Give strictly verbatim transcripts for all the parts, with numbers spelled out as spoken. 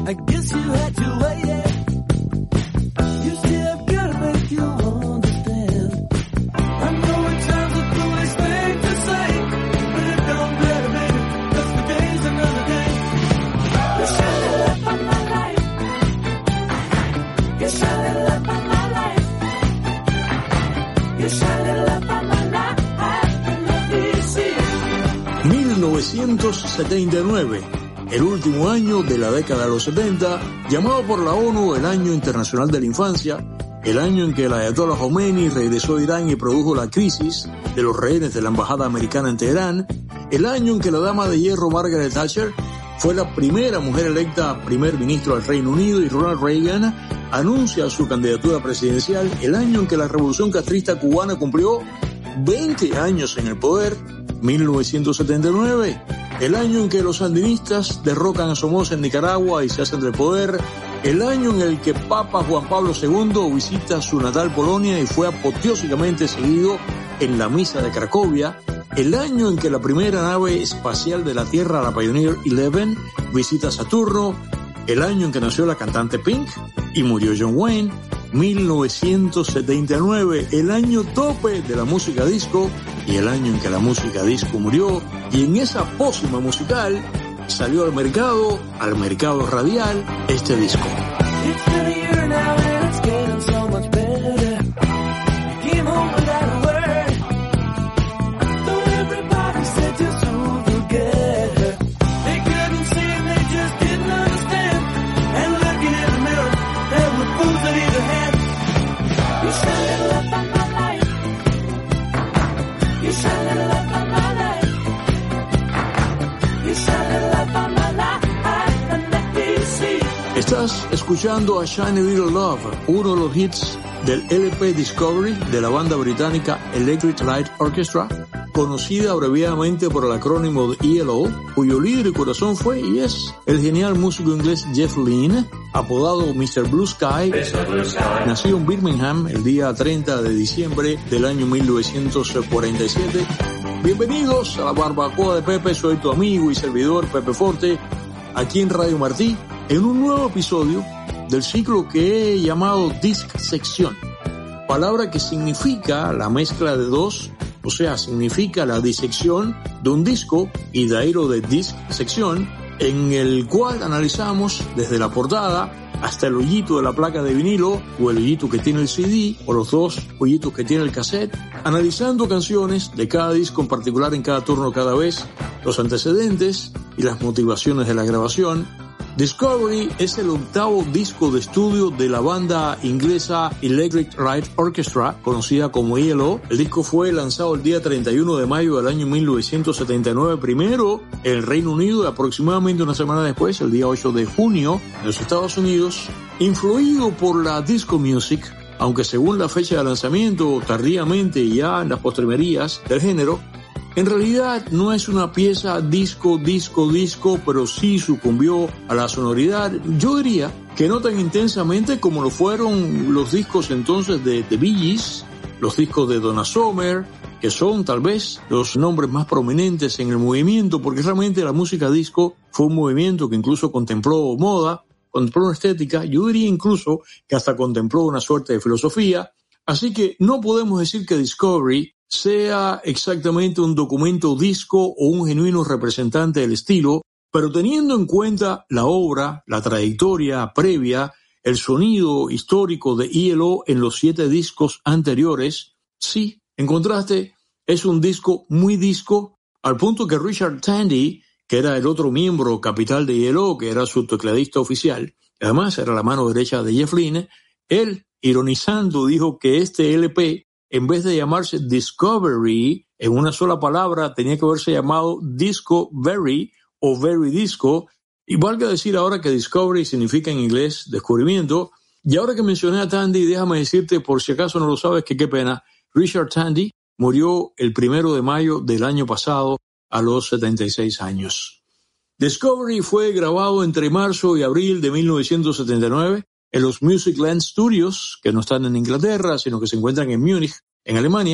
I guess you had to wait. You still gotta make you understand. I know it sounds a foolish thing to say, but it don't matter, baby, 'cause the day's another day. You shine the light on my life. You shine the light on my life. You shine the light on my life. Let me see. mil novecientos setenta y nueve, el último año de la década de los setenta, llamado por la ONU el Año Internacional de la Infancia, el año en que el Ayatollah Khomeini regresó a Irán y produjo la crisis de los rehenes de la embajada americana en Teherán, el año en que la dama de hierro Margaret Thatcher fue la primera mujer electa primer ministro del Reino Unido y Ronald Reagan anuncia su candidatura presidencial, el año en que la revolución castrista cubana cumplió veinte años en el poder, mil novecientos setenta y nueve, el año en que los sandinistas derrocan a Somoza en Nicaragua y se hacen del poder, el año en el que Papa Juan Pablo segundo visita su natal Polonia y fue apoteósicamente seguido en la misa de Cracovia, el año en que la primera nave espacial de la Tierra, la Pioneer once, visita Saturno, el año en que nació la cantante Pink y murió John Wayne, mil novecientos setenta y nueve, el año tope de la música disco y el año en que la música disco murió, y en esa pócima musical salió al mercado, al mercado radial, este disco. It's been a year now and it's getting so much better. Came home without a word. Though everybody said to soon forget her. They couldn't see and they just didn't understand. And looking in the mirror, there were fools at either hand. You shine a light on my life. You shine a light on my life. You shine a light on my life. And let me see. Estás escuchando a Shiny Little Love, uno de los hits del L P Discovery de la banda británica Electric Light Orchestra, conocida abreviadamente por el acrónimo de E L O, cuyo líder y corazón fue y es el genial músico inglés Jeff Lynne, apodado mister Blue Sky, nacido en Birmingham el día treinta de diciembre del año mil novecientos cuarenta y siete. Bienvenidos a la Barbacoa de Pepe, soy tu amigo y servidor Pepe Forte, aquí en Radio Martí, en un nuevo episodio del ciclo que he llamado Disc Sección, palabra que significa la mezcla de dos, o sea, significa la disección de un disco y de ahí lo de Disc Sección, en el cual analizamos desde la portada hasta el hoyito de la placa de vinilo o el hoyito que tiene el C D o los dos hoyitos que tiene el cassette, analizando canciones de cada disco en particular en cada turno cada vez, los antecedentes y las motivaciones de la grabación. Discovery es el octavo disco de estudio de la banda inglesa Electric Light Orchestra, conocida como E L O. El disco fue lanzado el día treinta y uno de mayo del año mil novecientos setenta y nueve, primero en el Reino Unido y aproximadamente una semana después, el día ocho de junio, en los Estados Unidos. Influido por la disco music, aunque según la fecha de lanzamiento, tardíamente ya en las postrimerías del género, en realidad no es una pieza disco, disco, disco, pero sí sucumbió a la sonoridad, yo diría que no tan intensamente como lo fueron los discos entonces de The Bee Gees, los discos de Donna Summer, que son tal vez los nombres más prominentes en el movimiento, porque realmente la música disco fue un movimiento que incluso contempló moda, contempló una estética, yo diría incluso que hasta contempló una suerte de filosofía, así que no podemos decir que Discovery sea exactamente un documento disco o un genuino representante del estilo, pero teniendo en cuenta la obra, la trayectoria previa, el sonido histórico de E L O en los siete discos anteriores, sí, en contraste, es un disco muy disco, al punto que Richard Tandy, que era el otro miembro capital de E L O, que era su tecladista oficial, además era la mano derecha de Jeff Lynne, él, ironizando, dijo que este L P, en vez de llamarse Discovery, en una sola palabra, tenía que haberse llamado Disco Very o Very Disco, y valga decir ahora que Discovery significa en inglés descubrimiento, y ahora que mencioné a Tandy, déjame decirte, por si acaso no lo sabes, que qué pena, Richard Tandy murió el primero de mayo del año pasado a los setenta y seis años. Discovery fue grabado entre marzo y abril de mil novecientos setenta y nueve, en los Musicland Studios, que no están en Inglaterra, sino que se encuentran en Múnich, en Alemania,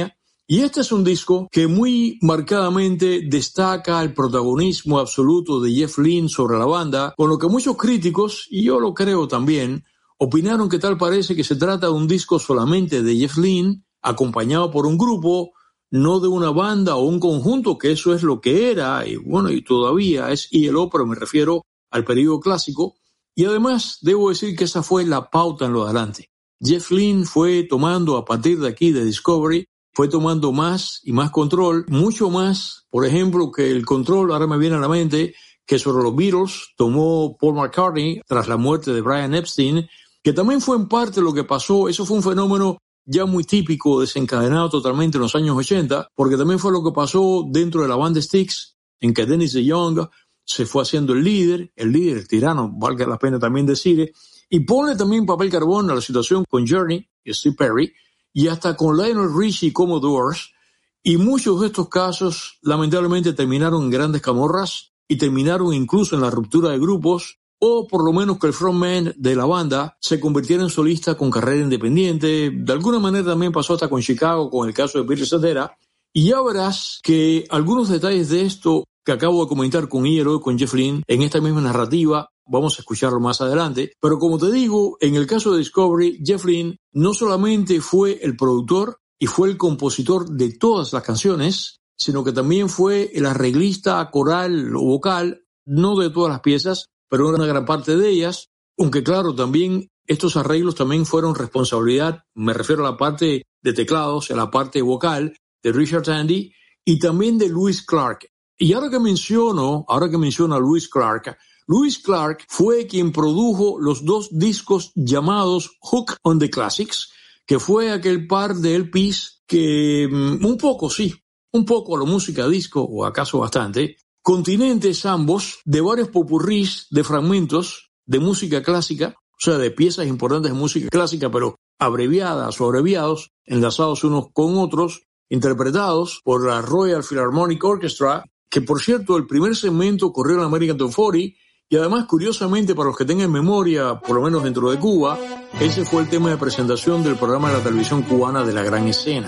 Y este es un disco que muy marcadamente destaca el protagonismo absoluto de Jeff Lynne sobre la banda, con lo que muchos críticos, y yo lo creo también, opinaron que tal parece que se trata de un disco solamente de Jeff Lynne, acompañado por un grupo, no de una banda o un conjunto, que eso es lo que era, y bueno, y todavía es E L O, pero me refiero al periodo clásico. Y además, debo decir que esa fue la pauta en lo adelante. Jeff Lynne fue tomando a partir de aquí de Discovery, fue tomando más y más control, mucho más, por ejemplo, que el control, ahora me viene a la mente, que sobre los Beatles tomó Paul McCartney tras la muerte de Brian Epstein, que también fue en parte lo que pasó. Eso fue un fenómeno ya muy típico, desencadenado totalmente en los años ochenta, porque también fue lo que pasó dentro de la banda Styx, en que Dennis DeYoung se fue haciendo el líder, el líder, el tirano, valga la pena también decir, y pone también papel carbón a la situación con Journey y Steve Perry, y hasta con Lionel Richie y Commodores, y muchos de estos casos lamentablemente terminaron en grandes camorras y terminaron incluso en la ruptura de grupos, o por lo menos que el frontman de la banda se convirtiera en solista con carrera independiente. De alguna manera también pasó hasta con Chicago, con el caso de Peter Cetera, y ya verás que algunos detalles de esto que acabo de comentar con E L O, con Jeff Lynne, en esta misma narrativa, vamos a escucharlo más adelante. Pero como te digo, en el caso de Discovery, Jeff Lynne no solamente fue el productor y fue el compositor de todas las canciones, sino que también fue el arreglista coral o vocal, no de todas las piezas, pero una gran parte de ellas, aunque claro, también estos arreglos también fueron responsabilidad, me refiero a la parte de teclados, a la parte vocal de Richard Tandy y también de Louis Clark. Y ahora que menciono, ahora que menciono a Louis Clark, Louis Clark fue quien produjo los dos discos llamados Hook on the Classics, que fue aquel par de L Ps que um, un poco, sí, un poco a la música disco, o acaso bastante, continentes ambos, de varios popurrís de fragmentos de música clásica, o sea, de piezas importantes de música clásica, pero abreviadas o abreviados, enlazados unos con otros, interpretados por la Royal Philharmonic Orchestra, que por cierto el primer segmento corrió en la American Top cuarenta, y además curiosamente para los que tengan memoria, por lo menos dentro de Cuba, ese fue el tema de presentación del programa de la televisión cubana de La Gran Escena.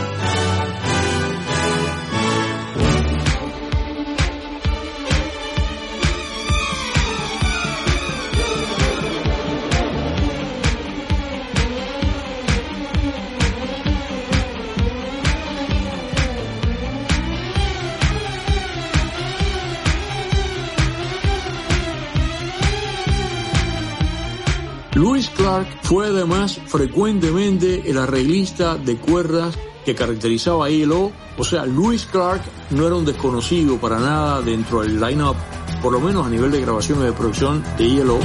Louis Clark fue además frecuentemente el arreglista de cuerdas que caracterizaba a E L O, o sea, Louis Clark no era un desconocido para nada dentro del line-up, por lo menos a nivel de grabación y de producción de E L O.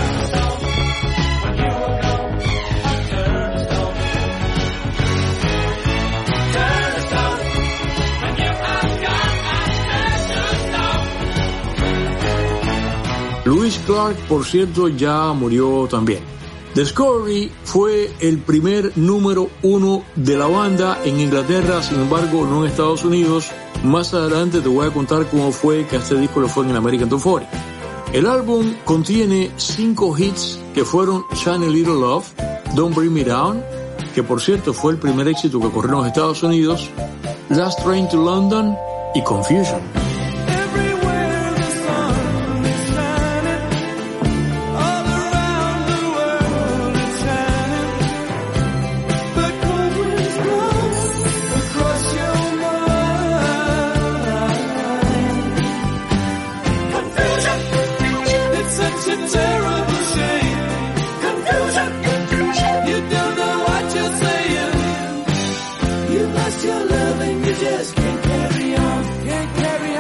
Louis Clark, por cierto, ya murió también. Discovery fue el primer número uno de la banda en Inglaterra, sin embargo, no en Estados Unidos. Más adelante te voy a contar cómo fue que este disco lo fue en el American Top cuarenta. El álbum contiene cinco hits que fueron Shine a Little Love, Don't Bring Me Down, que por cierto fue el primer éxito que ocurrió en los Estados Unidos, Last Train to London y Confusion. Your loving, you just can't carry on, can't carry on.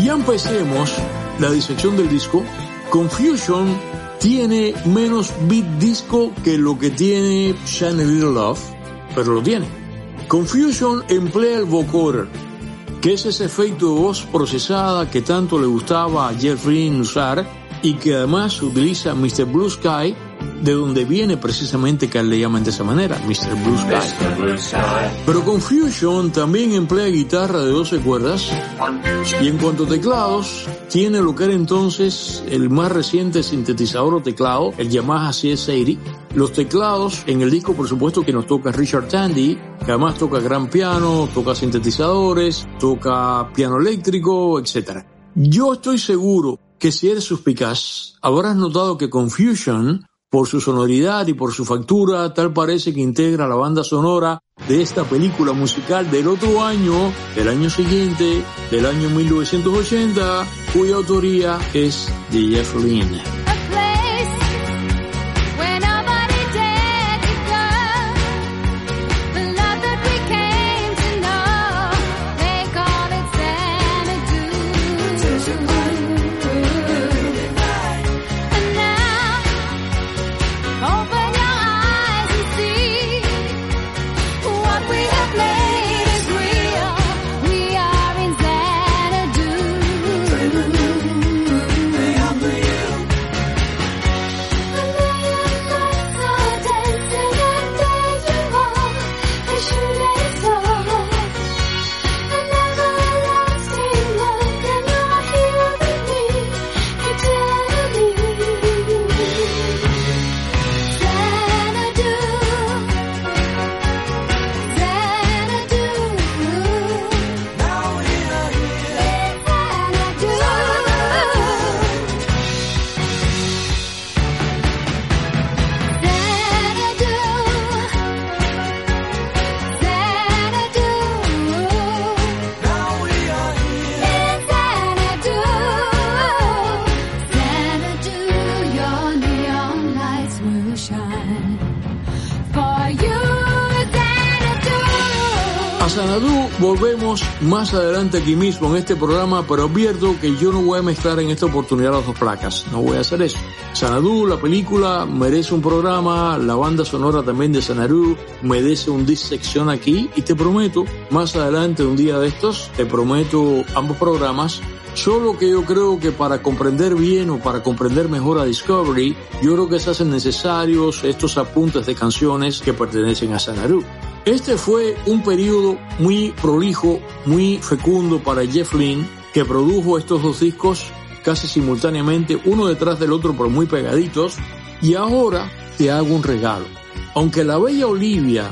ya empecemos la disección del disco, Confusion tiene menos beat disco que lo que tiene Shine a Little Love, pero lo tiene. Confusion emplea el vocoder, que es ese efecto de voz procesada que tanto le gustaba a Jeff Lynne usar y que además utiliza mister Blue Sky, de donde viene precisamente que le llaman de esa manera, mister Blue Sky. mister Blue Sky. Pero Confusion también emplea guitarra de doce cuerdas y en cuanto a teclados, tiene lo que era entonces el más reciente sintetizador o teclado, el Yamaha C S ochenta. Los teclados en el disco, por supuesto, que nos toca Richard Tandy, que además toca gran piano, toca sintetizadores, toca piano eléctrico, etcétera. Yo estoy seguro que si eres suspicaz, habrás notado que Confusion, por su sonoridad y por su factura, tal parece que integra la banda sonora de esta película musical del otro año, del año siguiente, del año mil novecientos ochenta, cuya autoría es de Jeff Lynne. Volvemos más adelante aquí mismo en este programa, pero advierto que yo no voy a mezclar en esta oportunidad las dos placas, no voy a hacer eso. Xanadu, la película, merece un programa, la banda sonora también de Xanadu merece un disección aquí, y te prometo, más adelante, un día de estos, te prometo ambos programas, solo que yo creo que para comprender bien o para comprender mejor a Discovery, yo creo que se hacen necesarios estos apuntes de canciones que pertenecen a Xanadu. Este fue un periodo muy prolijo, muy fecundo para Jeff Lynne, que produjo estos dos discos casi simultáneamente, uno detrás del otro, pero muy pegaditos. Y ahora te hago un regalo. Aunque la bella Olivia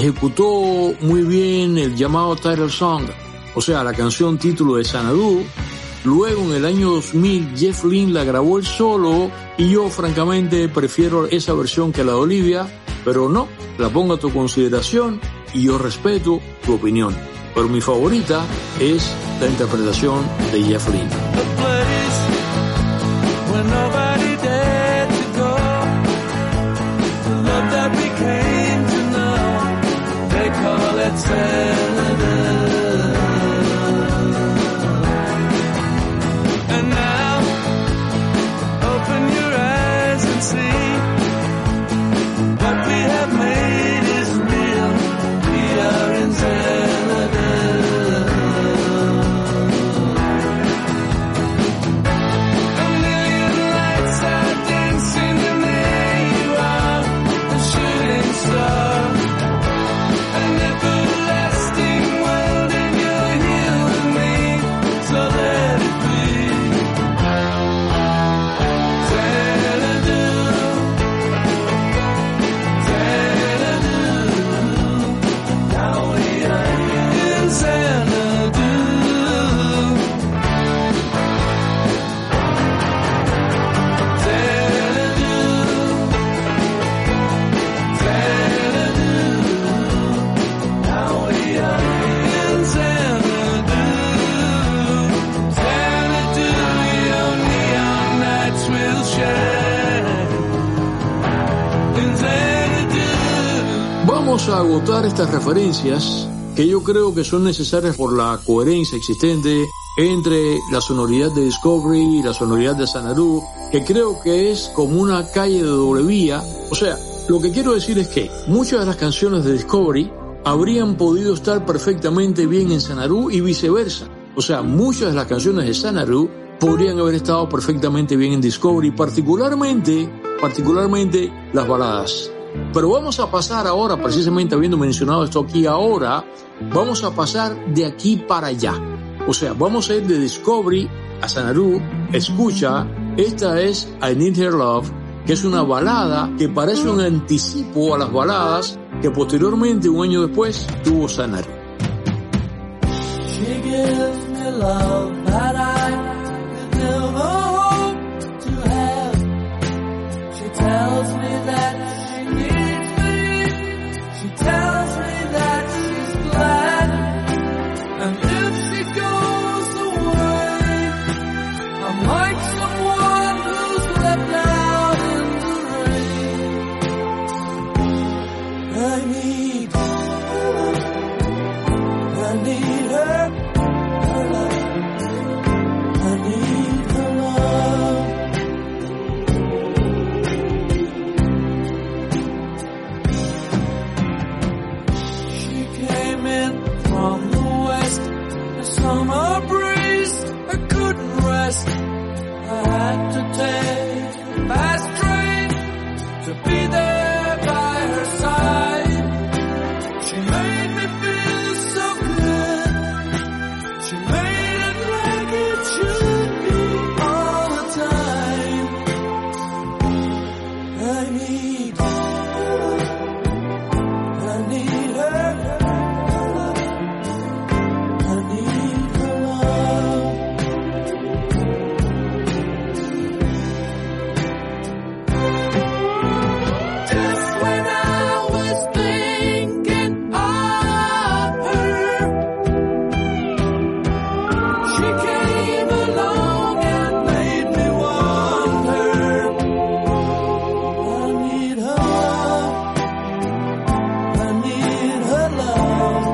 ejecutó muy bien el llamado title song, o sea, la canción título de Xanadu, luego en el año dos mil Jeff Lynne la grabó él solo, y yo francamente prefiero esa versión que la de Olivia, pero no, la pongo a tu consideración y yo respeto tu opinión. Pero mi favorita es la interpretación de Jeff Lynne. Vamos a agotar estas referencias que yo creo que son necesarias por la coherencia existente entre la sonoridad de Discovery y la sonoridad de Xanadu, que creo que es como una calle de doble vía. O sea, lo que quiero decir es que muchas de las canciones de Discovery habrían podido estar perfectamente bien en Xanadu y viceversa. O sea, muchas de las canciones de Xanadu podrían haber estado perfectamente bien en Discovery, particularmente, particularmente las baladas. Pero vamos a pasar ahora, precisamente habiendo mencionado esto aquí ahora, vamos a pasar de aquí para allá. O sea, vamos a ir de Discovery a Xanadu. Escucha, esta es I Need Her Love, que es una balada que parece un anticipo a las baladas que posteriormente, un año después, tuvo Xanadu. She gives me love that I could never hope to have. She tells me that she needs me. She tells me that she's glad. And if she goes away, I'm like someone who's left out in the rain. I need her. I need her. Her love. I need her love. She came in from the west, the summer breeze. I couldn't rest. I had to take a fast train to be there by her side. She made me feel so good. She made it like it should be all the time. I need her. I need her. I need her love. Just when I was thinking of her, she came along and made me wonder. I need her love. I need her love.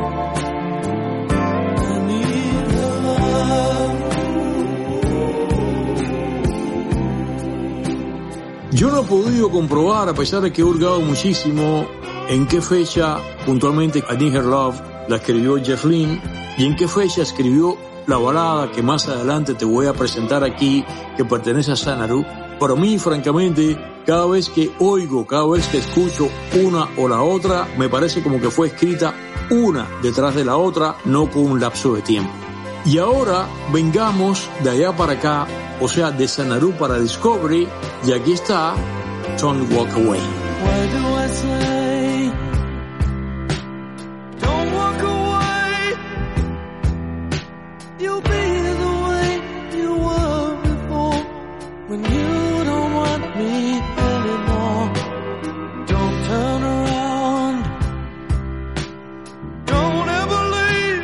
I need her love. Yo no he podido comprobar, a pesar de que he hurgado muchísimo, en qué fecha puntualmente I Need Her Love la escribió Jeff Lynne y en qué fecha escribió la balada que más adelante te voy a presentar aquí, que pertenece a Xanadu. Para mí, francamente, cada vez que oigo, cada vez que escucho una o la otra, me parece como que fue escrita una detrás de la otra, no con un lapso de tiempo. Y ahora vengamos de allá para acá, o sea, de Xanadu para Discovery, y aquí está Don't Walk Away. Why do I say, don't walk away? You'll be the way you were before, when you don't want me anymore. Don't turn around. Don't ever leave.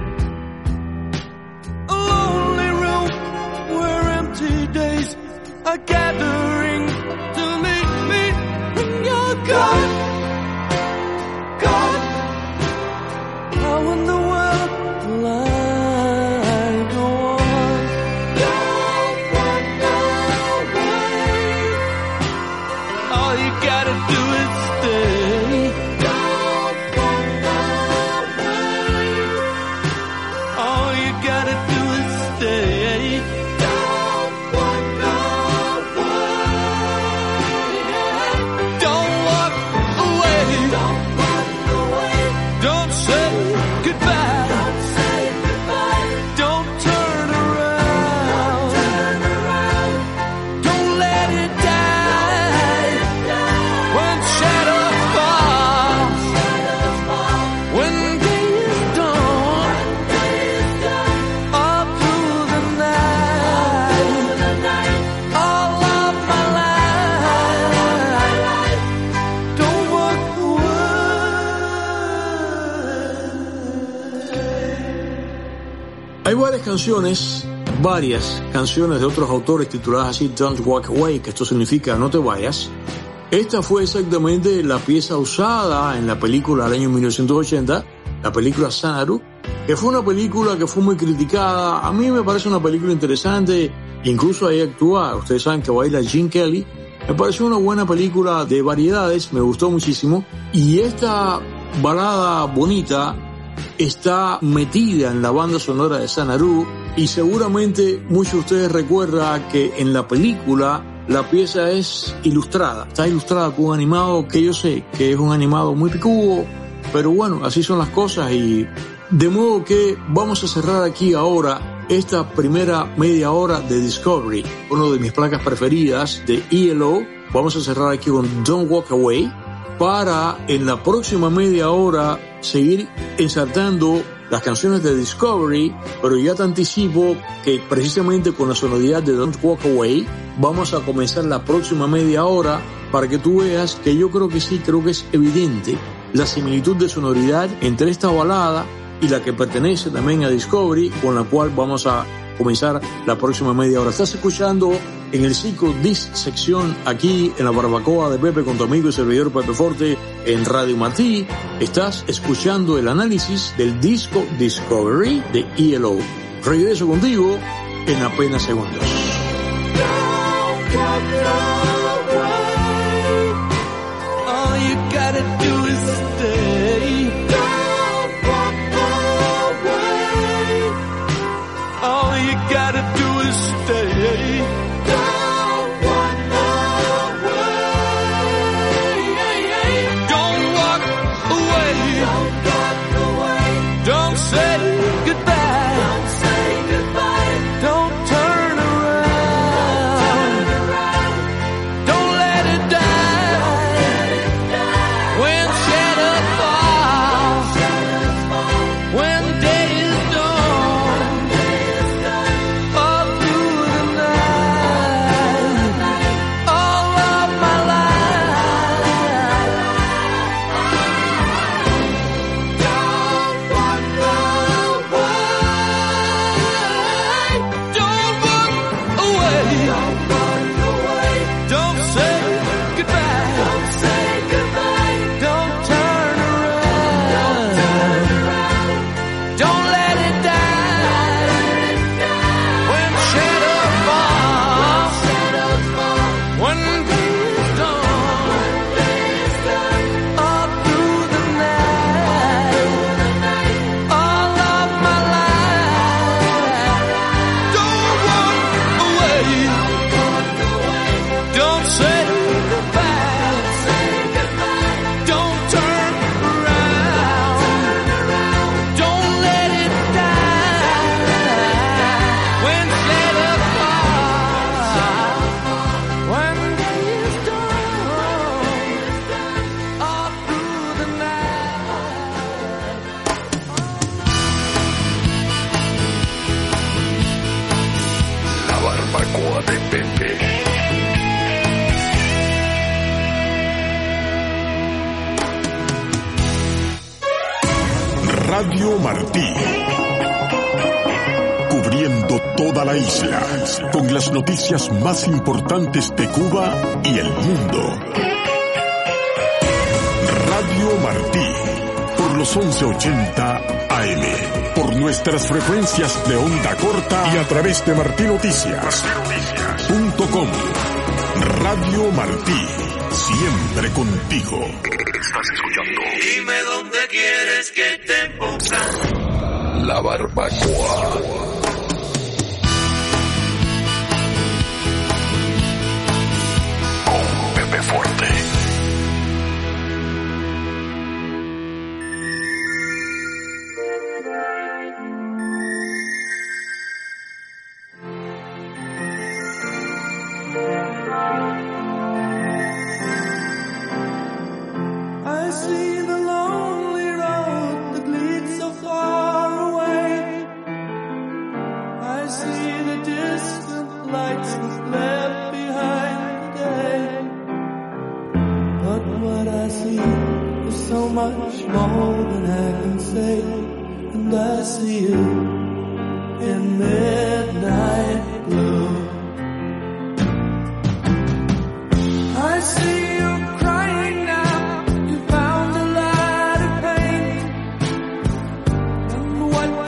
A lonely room where empty days are gathering to meet me when you're gone. Gone. How in the world will I go on? Don't walk away. All you gotta do is stay. Don't walk away. All you gotta do is stay. Don't walk away. Don't walk away. Don't walk away. Don't say goodbye. Don't say goodbye. Don't turn around. Don't turn around. Don't let it die. When shadows fall. Shadows fall. When day is done. Day is done. All through the night. Through the night. All of my life. Don't walk away. Hay varias canciones, varias canciones de otros autores tituladas así, Don't Walk Away, que esto significa no te vayas. Esta fue exactamente la pieza usada en la película del año mil novecientos ochenta, la película Xanadu, que fue una película que fue muy criticada. A mí me parece una película interesante, incluso ahí actúa, ustedes saben que baila Gene Kelly. Me pareció una buena película de variedades, me gustó muchísimo. Y esta balada bonita está metida en la banda sonora de Xanadu, y seguramente muchos de ustedes recuerdan que en la película la pieza es ilustrada, está ilustrada con un animado que yo sé que es un animado muy picudo, pero bueno, así son las cosas. Y de modo que vamos a cerrar aquí ahora esta primera media hora de Discovery, una de mis placas preferidas de E L O. Vamos a cerrar aquí con Don't Walk Away, para en la próxima media hora seguir ensartando las canciones de Discovery, pero ya te anticipo que precisamente con la sonoridad de Don't Walk Away vamos a comenzar la próxima media hora, para que tú veas que yo creo que sí, creo que es evidente la similitud de sonoridad entre esta balada y la que pertenece también a Discovery, con la cual vamos a comenzar la próxima media hora. Estás escuchando en el ciclo Dis Sección, aquí en la barbacoa de Pepe con tu amigo y servidor Pepe Forte en Radio Martí. Estás escuchando el análisis del disco Discovery de E L O. Regreso contigo en apenas segundos. All you gotta do is stay. Don't walk away. All you gotta do is stay. Don't walk away. Don't walk away. Don't walk away. Don't say goodbye. Don't say goodbye. Don't turn around. Don't turn around. Don't let it die. Don't let it die. When shadows fall. Shadows fall. When day is done. When day is done. All through the night. All of my life. Don't walk away. Don't walk away. Don't walk away. Don't say goodbye. Don't say goodbye. Don't turn around. Don't turn around. Don't let it die. When shadows fall. Shadows fall. When day is done. When day is done. All through the night. All of my life. Don't walk away. Don't say goodbye. Don't turn around. Don't let it die. When shadows fall. When day is done. All through the night. La barbacoa de Pepe. Radio Martí. Cubriendo toda la isla con las noticias más importantes de Cuba y el mundo. Radio Martí. Por los once ochenta A M. Por nuestras frecuencias de onda corta y a través de martinoticias punto com. Radio Martí. Siempre contigo. Estás escuchando Dime dónde quieres que te ponga. La barbacoa. Con Pepe Forte. I see the lonely road that leads so far away. I see the distant lights that's left behind the day. But what I see is so much more than I can say. And I see you in midnight blue. I see you crying now. You found a lot of pain. And what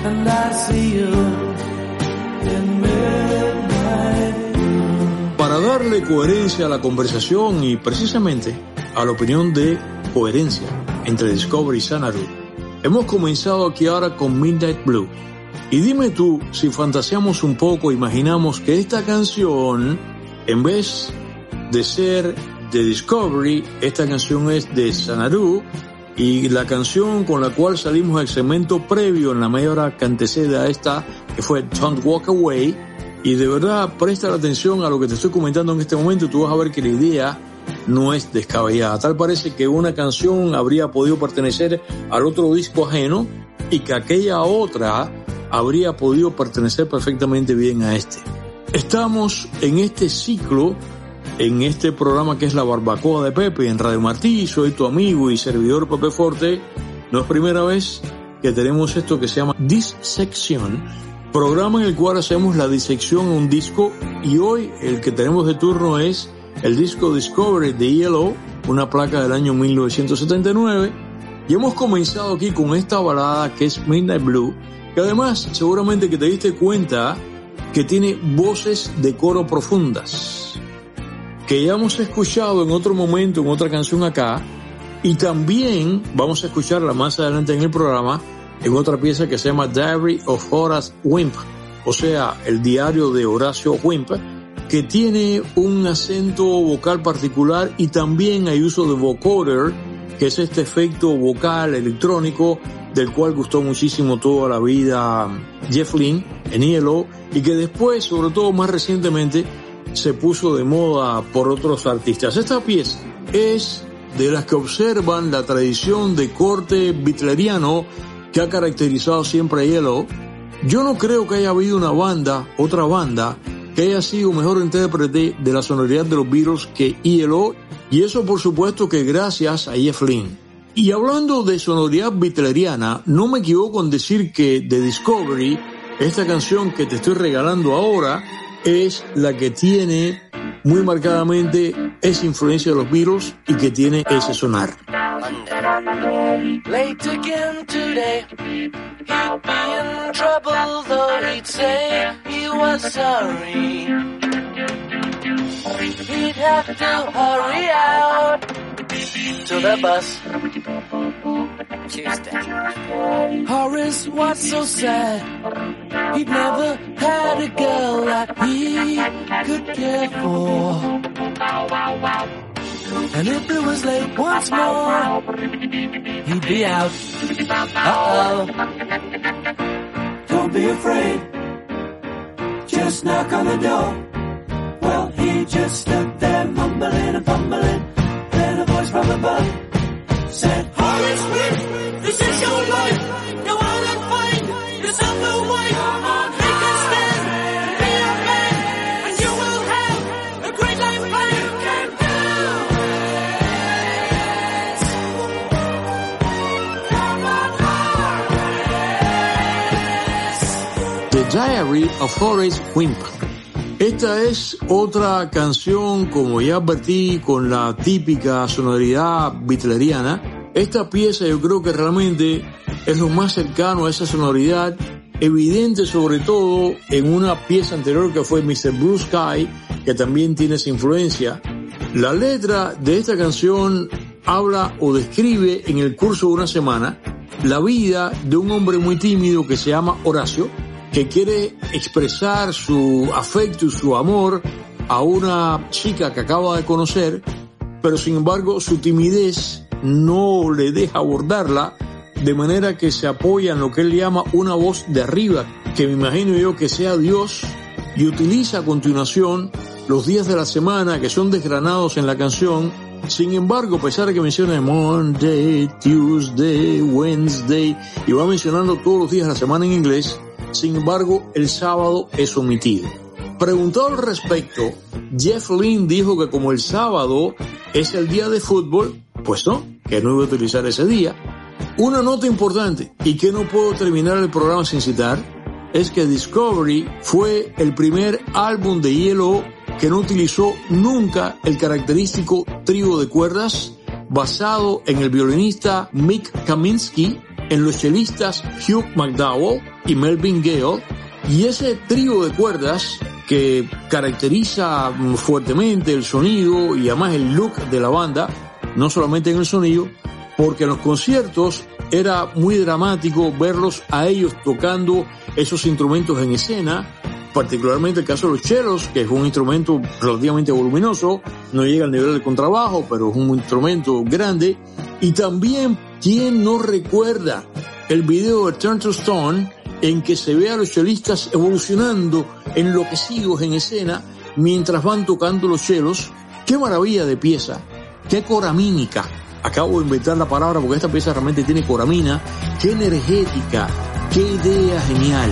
and I see you in midnight blue. Para darle coherencia a la conversación y precisamente a la opinión de coherencia entre Discovery y Xanadu, hemos comenzado aquí ahora con Midnight Blue. Y dime tú si fantaseamos un poco, imaginamos que esta canción, en vez de ser de Discovery, esta canción es de Xanadu, y la canción con la cual salimos del segmento previo en la media hora que antecede a esta, que fue Don't Walk Away. Y de verdad, presta atención a lo que te estoy comentando en este momento y tú vas a ver que la idea no es descabellada. Tal parece que una canción habría podido pertenecer al otro disco ajeno y que aquella otra habría podido pertenecer perfectamente bien a este. Estamos en este ciclo, en este programa que es La Barbacoa de Pepe en Radio Martí. Soy tu amigo y servidor Pepe Forte. No es primera vez que tenemos esto que se llama Disección, programa en el cual hacemos la disección a un disco, y hoy el que tenemos de turno es el disco Discovery de E L O, una placa del año mil novecientos setenta y nueve, y hemos comenzado aquí con esta balada que es Midnight Blue, que además seguramente que te diste cuenta que tiene voces de coro profundas, que ya hemos escuchado en otro momento, en otra canción acá, y también vamos a escucharla más adelante en el programa, en otra pieza que se llama Diary of Horace Wimp, o sea, el diario de Horacio Wimp, que tiene un acento vocal particular y también hay uso de vocoder, que es este efecto vocal electrónico del cual gustó muchísimo toda la vida Jeff Lynne en E L O y que después, sobre todo más recientemente, se puso de moda por otros artistas. Esta pieza es de las que observan la tradición de corte beatleriano que ha caracterizado siempre a E L O. Yo no creo que haya habido una banda, otra banda, que haya sido mejor intérprete de la sonoridad de los Beatles que E L O, y eso por supuesto que gracias a Jeff Lynne. Y hablando de sonoridad beatleriana, no me equivoco en decir que de Discovery, esta canción que te estoy regalando ahora, es la que tiene muy marcadamente esa influencia de los Beatles y que tiene ese sonar. Late again today, he'd be in trouble though he'd say he was sorry. He'd have to hurry out to the bus. Tuesday. Horace was so sad, he'd never had a girl that he could care for. And if it was late once more, he'd be out. Uh-oh. Don't be afraid, just knock on the door. Well, he just stood there mumbling and fumbling. Then a voice from above said, Horace Wimp, this is your life. Go out and find yourself a wife. Make a stand, be a man, and you will have a great life plan. The Diary of Horace Wimp. Esta es otra canción, como ya advertí, con la típica sonoridad beatleriana. Esta pieza yo creo que realmente es lo más cercano a esa sonoridad, evidente sobre todo en una pieza anterior que fue mister Blue Sky, que también tiene esa influencia. La letra de esta canción habla o describe en el curso de una semana la vida de un hombre muy tímido que se llama Horacio, que quiere expresar su afecto y su amor a una chica que acaba de conocer, pero sin embargo su timidez no le deja abordarla, de manera que se apoya en lo que él llama una voz de arriba, que me imagino yo que sea Dios, y utiliza a continuación los días de la semana que son desgranados en la canción. Sin embargo, a pesar de que menciona Monday, Tuesday, Wednesday, y va mencionando todos los días de la semana en inglés, sin embargo, el sábado es omitido. Preguntado al respecto, Jeff Lynne dijo que como el sábado es el día de fútbol, pues no, que no iba a utilizar ese día. Una nota importante, y que no puedo terminar el programa sin citar, es que Discovery fue el primer álbum de E L O que no utilizó nunca el característico trío de cuerdas basado en el violinista Mick Kaminsky, en los chelistas Hugh McDowell y Melvin Gale, y ese trío de cuerdas que caracteriza fuertemente el sonido y además el look de la banda, no solamente en el sonido, porque en los conciertos era muy dramático verlos a ellos tocando esos instrumentos en escena, particularmente el caso de los chelos, que es un instrumento relativamente voluminoso, no llega al nivel del contrabajo, pero es un instrumento grande. Y también, ¿quién no recuerda el video de Turn to Stone en que se ve a los chelistas evolucionando, enloquecidos en escena, mientras van tocando los chelos? ¡Qué maravilla de pieza! ¡Qué coramínica! Acabo de inventar la palabra porque esta pieza realmente tiene coramina. ¡Qué energética! ¡Qué idea genial!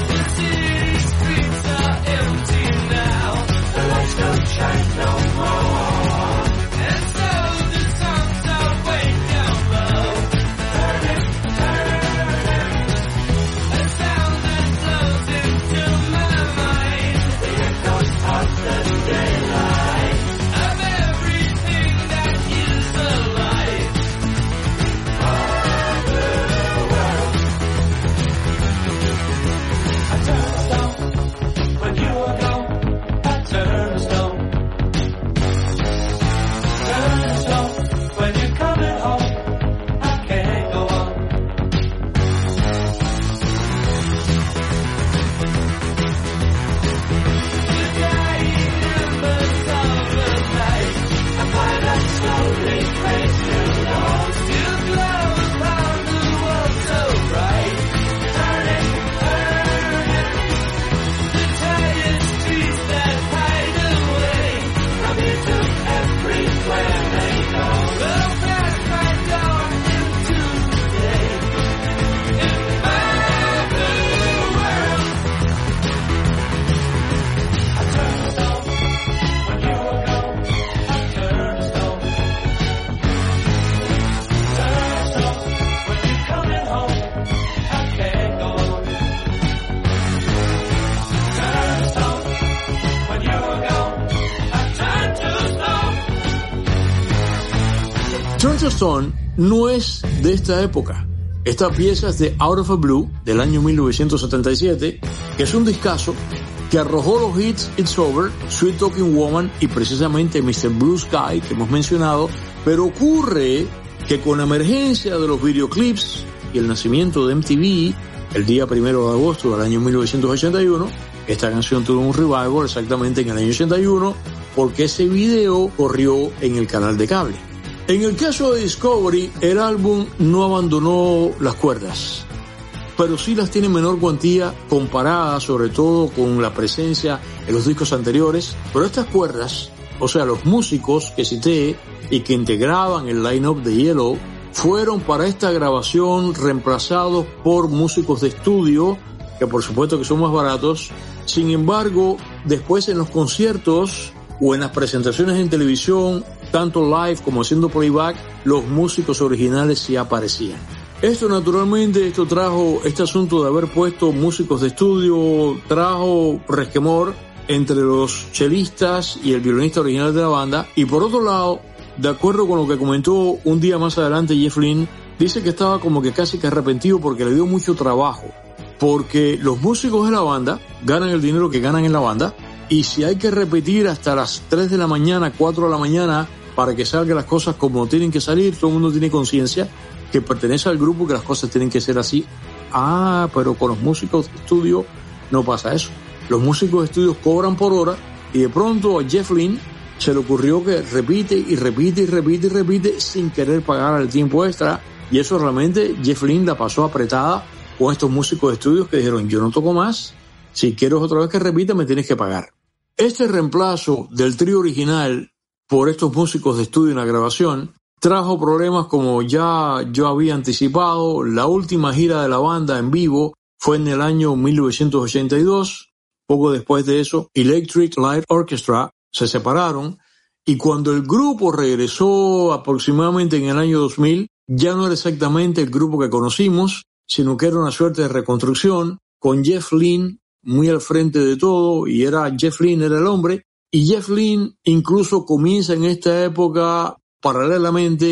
Turn to Stone no es de esta época. Esta pieza es de Out of a Blue, del año mil novecientos setenta y siete, que es un discazo que arrojó los hits It's Over, Sweet Talking Woman y precisamente mister Blue Sky, que hemos mencionado, pero ocurre que con la emergencia de los videoclips y el nacimiento de M T V, el día primero de agosto del año mil novecientos ochenta y uno, esta canción tuvo un revival exactamente en el año ochenta y uno, porque ese video corrió en el canal de cable. En el caso de Discovery, el álbum no abandonó las cuerdas, pero sí las tiene en menor cuantía comparada sobre todo con la presencia en los discos anteriores. Pero estas cuerdas, o sea, los músicos que cité y que integraban el line-up de Yellow, fueron para esta grabación reemplazados por músicos de estudio, que por supuesto que son más baratos. Sin embargo, después en los conciertos o en las presentaciones en televisión, tanto live como haciendo playback, los músicos originales sí aparecían. Esto naturalmente, esto trajo, este asunto de haber puesto músicos de estudio, trajo resquemor entre los chelistas y el violinista original de la banda. Y por otro lado, de acuerdo con lo que comentó un día más adelante Jeff Lynne, dice que estaba como que casi que arrepentido porque le dio mucho trabajo, porque los músicos de la banda ganan el dinero que ganan en la banda, y si hay que repetir hasta las tres de la mañana, cuatro de la mañana, para que salgan las cosas como tienen que salir, todo el mundo tiene conciencia que pertenece al grupo, que las cosas tienen que ser así. Ah, pero con los músicos de estudio no pasa eso. Los músicos de estudio cobran por hora, y de pronto a Jeff Lynne se le ocurrió que repite y repite y repite y repite sin querer pagar el tiempo extra, y eso realmente Jeff Lynne la pasó apretada con estos músicos de estudios que dijeron: yo no toco más, si quieres otra vez que repita me tienes que pagar. Este reemplazo del trío original por estos músicos de estudio en la grabación trajo problemas, como ya yo había anticipado. La última gira de la banda en vivo fue en el año mil novecientos ochenta y dos. Poco después de eso, Electric Light Orchestra se separaron, y cuando el grupo regresó aproximadamente en el año dos mil, ya no era exactamente el grupo que conocimos, sino que era una suerte de reconstrucción, con Jeff Lynne muy al frente de todo, y era Jeff Lynne era el hombre, y Jeff Lynne incluso comienza en esta época paralelamente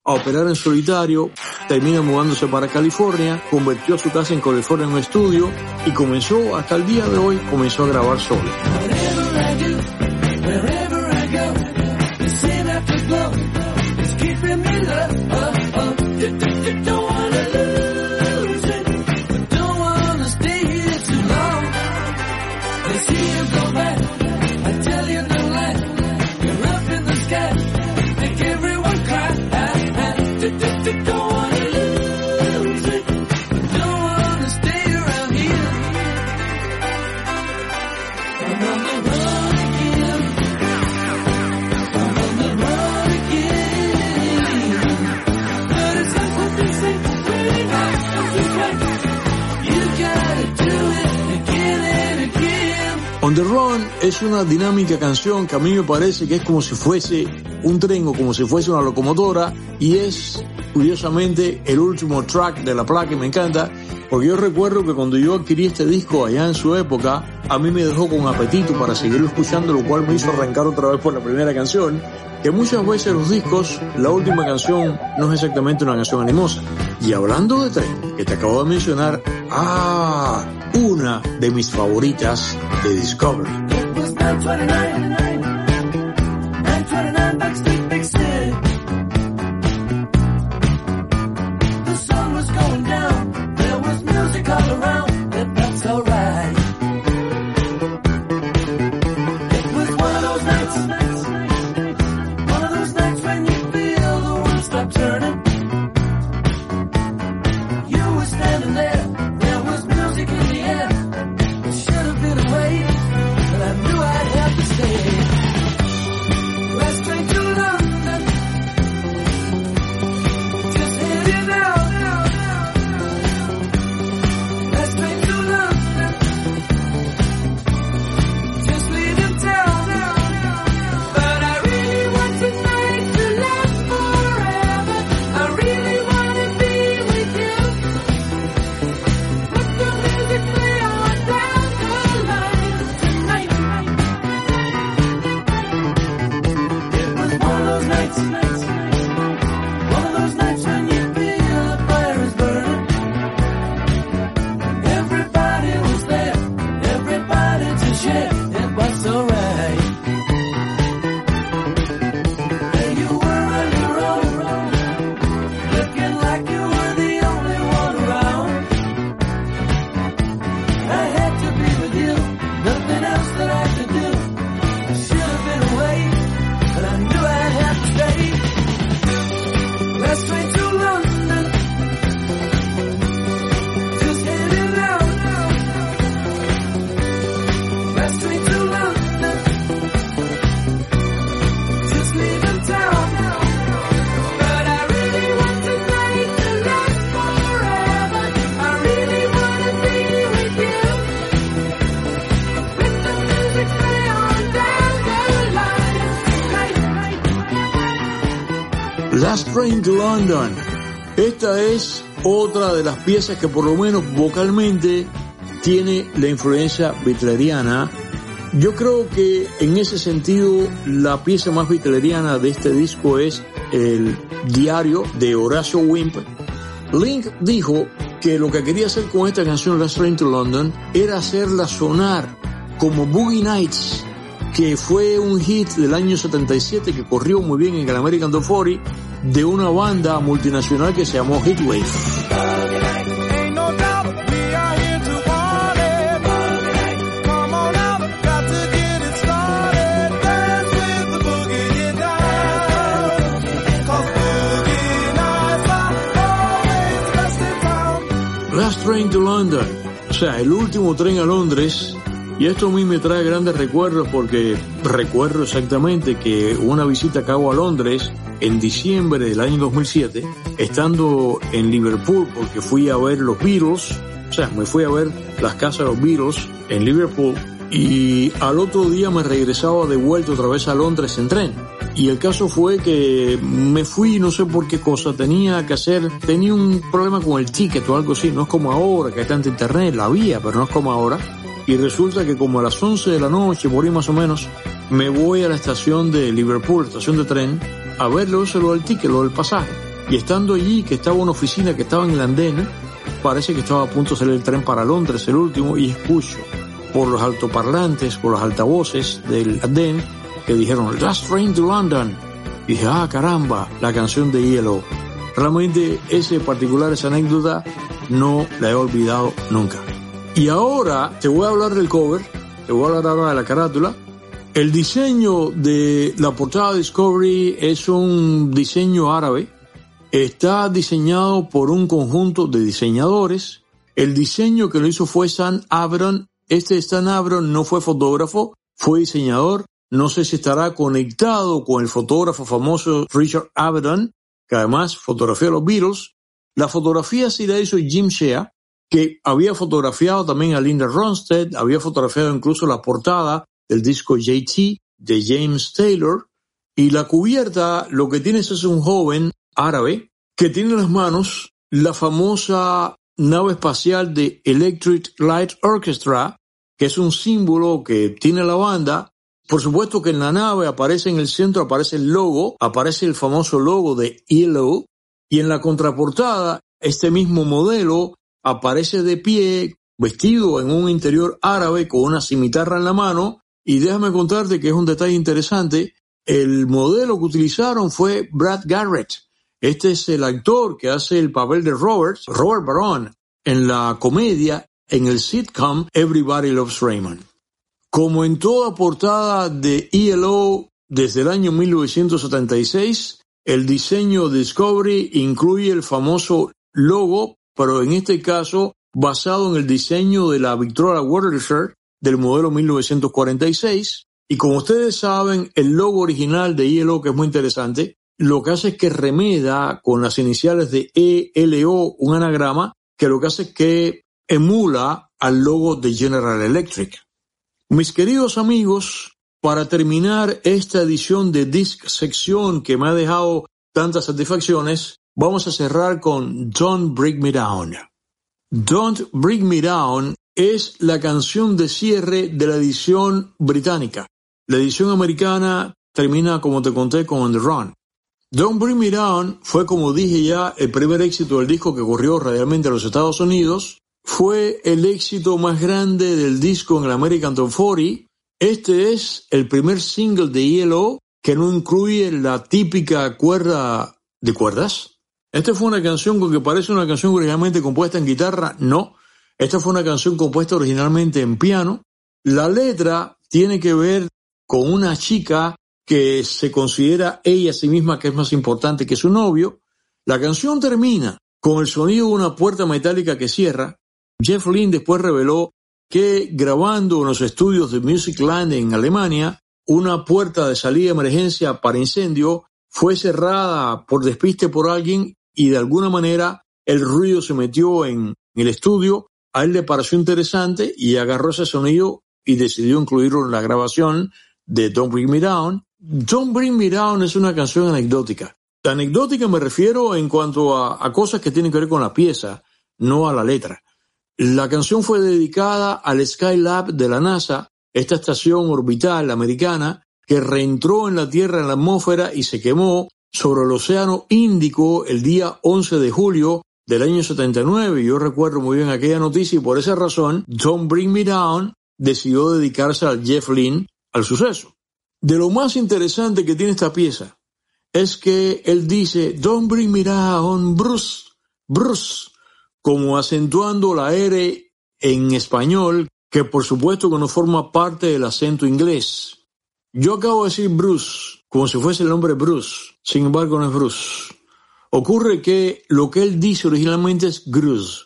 a operar en solitario, termina mudándose para California, convirtió su casa en California en un estudio y comenzó, hasta el día de hoy, comenzó a grabar solo. On the Run es una dinámica canción que a mí me parece que es como si fuese un tren o como si fuese una locomotora, y es curiosamente el último track de la placa y me encanta porque yo recuerdo que cuando yo adquirí este disco allá en su época, a mí me dejó con apetito para seguirlo escuchando, lo cual me hizo arrancar otra vez por la primera canción, que muchas veces los discos, la última canción no es exactamente una canción animosa. Y hablando de tren, que te acabo de mencionar, ah, una de mis favoritas de Discovery. It was nine twenty-nine, nine twenty-nine Backstreet Big City. The sun was going down, there was music all around, and that's alright. It was one of those nights, one of those nights when you feel the world stop turning. You were standing there, there was music in the air. It should have been away, but I knew I'd have to stay. Last train to London, just heading out. Last train to London, just leaving town. But I really want tonight to last forever. I really want to be with you. Let the music play on down the line tonight. It was one of those nights, one of those nights when you feel the fire is burning. Everybody was there, everybody to share. It was alright. And you were on your own, looking like you were the only one around. I had to be with you, nothing else that I could do. I should have been away, but I knew I'd have to stay. Last train to London, just heading out. Last train to London, just leaving town. But I really want tonight to last forever. I really want to be with you. Let the music play on down the line tonight. Last Train to London. Esta es otra de las piezas que por lo menos vocalmente tiene la influencia beatleriana. Yo creo que en ese sentido la pieza más beatleriana de este disco es el diario de Horacio Wimp. Link dijo que lo que quería hacer con esta canción Last Train to London era hacerla sonar como Boogie Nights, que fue un hit del año setenta y siete que corrió muy bien en el American Top cuarenta de una banda multinacional que se llamó Heatwave. Ain't no doubt we are here to party. Come on out, got to get it started. Dance with the boogie down. 'Cause boogie nights are always best in town. Last Train to London, o sea, el último tren a Londres. Y esto a mí me trae grandes recuerdos porque recuerdo exactamente que una visita que hago a Londres en diciembre del año dos mil siete, estando en Liverpool porque fui a ver los Beatles, o sea, me fui a ver las casas de los Beatles en Liverpool, y al otro día me regresaba de vuelta otra vez a Londres en tren. Y el caso fue que me fui, no sé por qué cosa, tenía que hacer, tenía un problema con el ticket o algo así, no es como ahora que hay tanta internet, la había, pero no es como ahora. Y resulta que como a las once de la noche, por ahí más o menos, me voy a la estación de Liverpool, estación de tren, a ver lo, lo del ticket, lo del pasaje. y estando allí, que estaba una oficina que estaba en el andén, parece que estaba a punto de salir el tren para Londres, el último, y escucho por los altoparlantes, por los altavoces del andén, que dijeron, Last Train to London. Y dije, ah, caramba, la canción de E L O. Realmente ese particular, esa anécdota, no la he olvidado nunca. Y ahora te voy a hablar del cover, te voy a hablar ahora de la carátula. El diseño de la portada de Discovery es un diseño árabe. Está diseñado por un conjunto de diseñadores. El diseño que lo hizo fue Sam Abraham. Este Sam Abraham no fue fotógrafo, fue diseñador. No sé si estará conectado con el fotógrafo famoso Richard Avedon, que además fotografió a los Beatles. La fotografía sí la hizo Jim Shea, que había fotografiado también a Linda Ronstadt, había fotografiado incluso la portada del disco J T de James Taylor. Y la cubierta, lo que tienes es un joven árabe que tiene en las manos la famosa nave espacial de Electric Light Orchestra, que es un símbolo que tiene la banda. Por supuesto que en la nave aparece en el centro, aparece el logo, aparece el famoso logo de E L O, y en la contraportada este mismo modelo aparece de pie, vestido en un interior árabe con una cimitarra en la mano. Y déjame contarte que es un detalle interesante, el modelo que utilizaron fue Brad Garrett. Este es el actor que hace el papel de Robert, Robert Barron, en la comedia, en el sitcom Everybody Loves Raymond. Como en toda portada de E L O desde el año mil novecientos setenta y seis, el diseño de Discovery incluye el famoso logo, pero en este caso basado en el diseño de la Victoria Watershed del modelo mil novecientos cuarenta y seis. Y como ustedes saben, el logo original de E L O, que es muy interesante, lo que hace es que remeda con las iniciales de E L O, un anagrama, que lo que hace es que emula al logo de General Electric. Mis queridos amigos, para terminar esta edición de Disc Sección que me ha dejado tantas satisfacciones, vamos a cerrar con Don't Bring Me Down. Don't Bring Me Down es la canción de cierre de la edición británica. La edición americana termina, como te conté, con On the Run. Don't Bring Me Down fue, como dije ya, el primer éxito del disco que corrió radialmente a los Estados Unidos. Fue el éxito más grande del disco en el American Top cuarenta. Este es el primer single de E L O que no incluye la típica cuerda de cuerdas. Esta fue una canción que parece una canción originalmente compuesta en guitarra. No, esta fue una canción compuesta originalmente en piano. La letra tiene que ver con una chica que se considera ella a sí misma que es más importante que su novio. La canción termina con el sonido de una puerta metálica que cierra. Jeff Lynne después reveló que grabando en los estudios de Musicland en Alemania, una puerta de salida de emergencia para incendio fue cerrada por despiste por alguien y de alguna manera el ruido se metió en el estudio. A él le pareció interesante y agarró ese sonido y decidió incluirlo en la grabación de Don't Bring Me Down. Don't Bring Me Down es una canción anecdótica. Anecdótica me refiero en cuanto a, a cosas que tienen que ver con la pieza, no a la letra. La canción fue dedicada al Skylab de la NASA, esta estación orbital americana que reentró en la Tierra en la atmósfera y se quemó sobre el Océano Índico el día once de julio del año setenta y nueve. Yo recuerdo muy bien aquella noticia y por esa razón Don't Bring Me Down decidió dedicarse a Jeff Lynne al suceso. De lo más interesante que tiene esta pieza es que él dice Don't Bring Me Down, Bruce, Bruce, como acentuando la R en español, que por supuesto que no forma parte del acento inglés. Yo acabo de decir Bruce, como si fuese el nombre Bruce, sin embargo no es Bruce. Ocurre que lo que él dice originalmente es Gruß.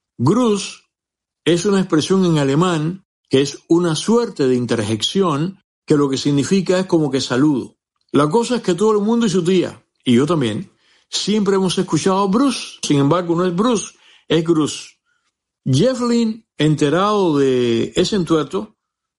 Gruß es una expresión en alemán que es una suerte de interjección que lo que significa es como que saludo. La cosa es que todo el mundo y su tía, y yo también, siempre hemos escuchado Bruce, sin embargo no es Bruce, es Gruß. Jeff Lynne, enterado de ese entuerto,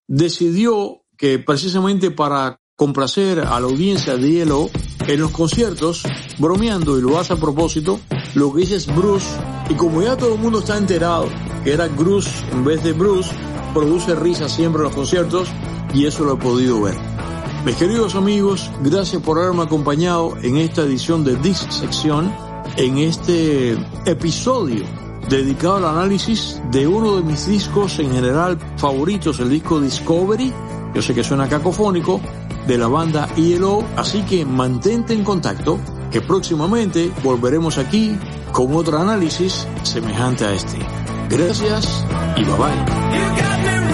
decidió que precisamente para complacer a la audiencia de E L O, en los conciertos, bromeando, y lo hace a propósito, lo que dice es Bruce, y como ya todo el mundo está enterado que era Gruß en vez de Bruce, produce risa siempre en los conciertos, y eso lo he podido ver. Mis queridos amigos, gracias por haberme acompañado en esta edición de Disc Sección. en este episodio dedicado al análisis de uno de mis discos en general favoritos, el disco Discovery. Yo sé que suena cacofónico, de la banda E L O, así que mantente en contacto, que próximamente volveremos aquí con otro análisis semejante a este. Gracias y bye bye.